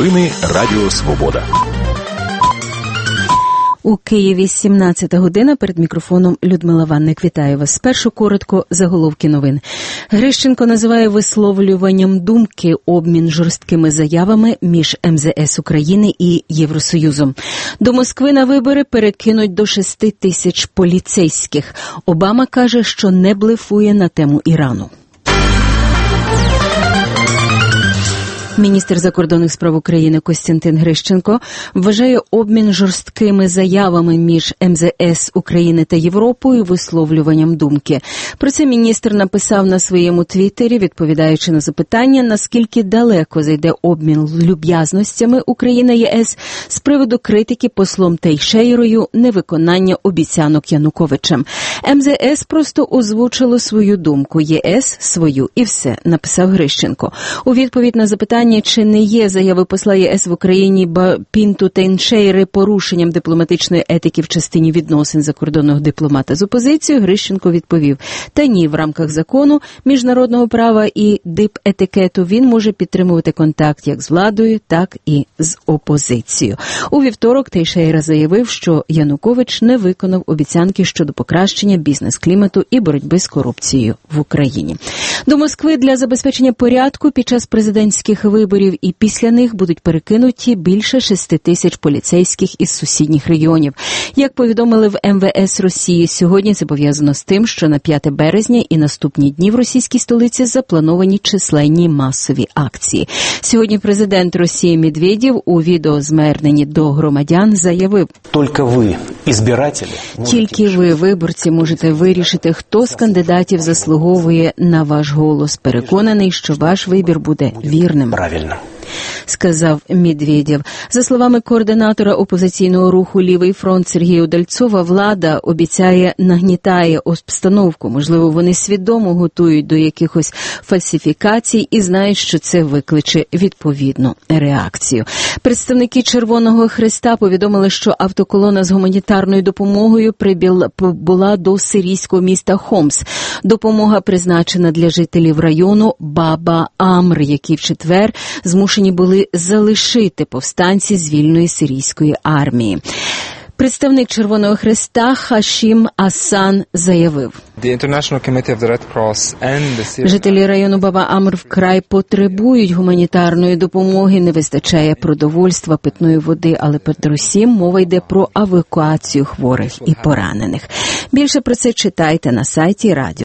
Новини Радіо Свобода. У Києві 17 година, перед мікрофоном Людмила Ванник. Вітаю вас. Спершу коротко заголовки новин. Грищенко називає висловлюванням думки обмін жорсткими заявами між МЗС України і Євросоюзом. До Москви на вибори перекинуть до 6 тисяч поліцейських. Обама каже, що не блефує на тему Ірану. Міністр закордонних справ України Костянтин Грищенко вважає обмін жорсткими заявами між МЗС України та Європою висловлюванням думки. Про це міністр написав на своєму твіттері, відповідаючи на запитання, наскільки далеко зайде обмін люб'язностями Україна-ЄС з приводу критики послом Тейшейрою невиконання обіцянок Януковичем. МЗС просто озвучило свою думку, ЄС – свою, і все, написав Грищенко. У відповідь на запитання, чи не є заяви посла ЄС в Україні Пінту Тейшейри порушенням дипломатичної етики в частині відносин закордонного дипломата з опозицією, Грищенко відповів: та ні, в рамках закону, міжнародного права і дипетикету він може підтримувати контакт як з владою, так і з опозицією. У вівторок Тейшейра заявив, що Янукович не виконав обіцянки щодо покращення бізнес-клімату і боротьби з корупцією в Україні. До Москви для забезпечення порядку під час президентських виборів і після них будуть перекинуті більше 6 тисяч поліцейських із сусідніх регіонів. Як повідомили в МВС Росії, сьогодні це пов'язано з тим, що на 5 березня і наступні дні в російській столиці заплановані численні масові акції. Сьогодні президент Росії Медведєв у відеозверненні до громадян заявив: «Тільки ви, виборці, можете вирішити, хто з кандидатів заслуговує на ваш голос. Переконаний, що ваш вибір буде вірним», правильно сказав Медведєв. За словами координатора опозиційного руху «Лівий фронт» Сергія Удальцова, влада нагнітає обстановку. Можливо, вони свідомо готують до якихось фальсифікацій і знають, що це викличе відповідну реакцію. Представники Червоного Хреста повідомили, що автоколона з гуманітарною допомогою прибула до сирійського міста Хомс. Допомога призначена для жителів району Баба-Амр, які в четвер змушені були залишити повстанці з вільної сирійської армії. Представник Червоного Хреста Хашім Асан заявив: «Жителі району Баба-Амр вкрай потребують гуманітарної допомоги, не вистачає продовольства, питної води, але передусім мова йде про евакуацію хворих і поранених». Більше про це читайте на сайті Радіо